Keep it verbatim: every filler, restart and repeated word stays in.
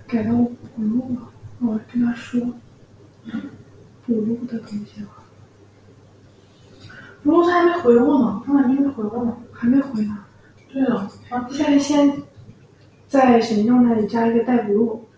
改到补录了，我跟他说补录的东西了。补录他还没回我呢，他还没回我呢，还没回呢。对了，啊，现在先在沈校那里加一个待补录，